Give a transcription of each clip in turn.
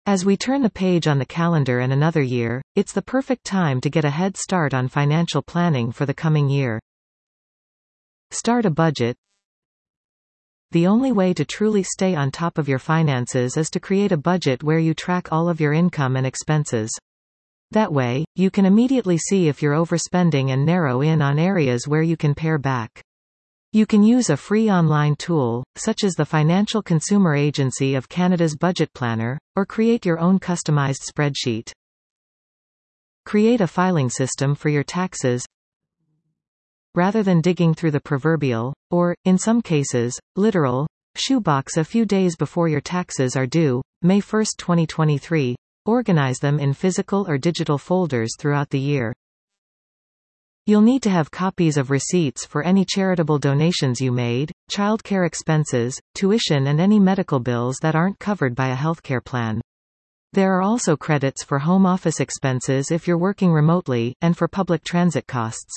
As we turn the page on the calendar and another year, it's the perfect time to get a head start on financial planning for the coming year. Start a budget. The only way to truly stay on top of your finances is to create a budget where you track all of your income and expenses. That way, you can immediately see if you're overspending and narrow in on areas where you can pare back. You can use a free online tool, such as the Financial Consumer Agency of Canada's Budget Planner, or create your own customized spreadsheet. Create a filing system for your taxes. Rather than digging through the proverbial, or, in some cases, literal, shoebox a few days before your taxes are due, May 1, 2023, organize them in physical or digital folders throughout the year. You'll need to have copies of receipts for any charitable donations you made, childcare expenses, tuition and any medical bills that aren't covered by a healthcare plan. There are also credits for home office expenses if you're working remotely, and for public transit costs.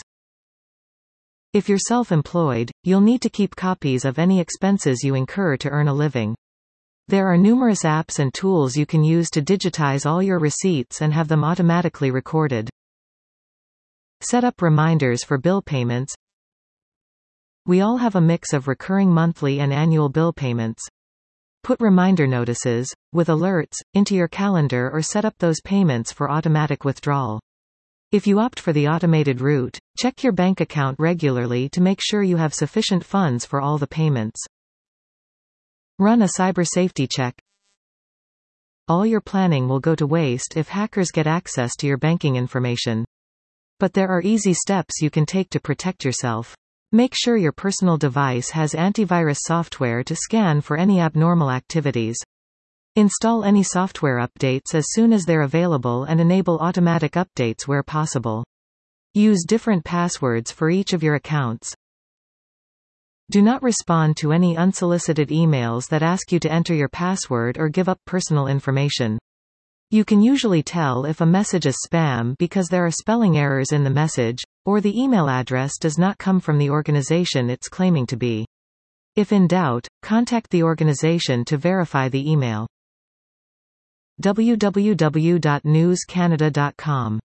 If you're self-employed, you'll need to keep copies of any expenses you incur to earn a living. There are numerous apps and tools you can use to digitize all your receipts and have them automatically recorded. Set up reminders for bill payments. We all have a mix of recurring monthly and annual bill payments. Put reminder notices, with alerts, into your calendar or set up those payments for automatic withdrawal. If you opt for the automated route, check your bank account regularly to make sure you have sufficient funds for all the payments. Run a cyber safety check. All your planning will go to waste if hackers get access to your banking information. But there are easy steps you can take to protect yourself. Make sure your personal device has antivirus software to scan for any abnormal activities. Install any software updates as soon as they're available and enable automatic updates where possible. Use different passwords for each of your accounts. Do not respond to any unsolicited emails that ask you to enter your password or give up personal information. You can usually tell if a message is spam because there are spelling errors in the message, or the email address does not come from the organization it's claiming to be. If in doubt, contact the organization to verify the email. www.newscanada.com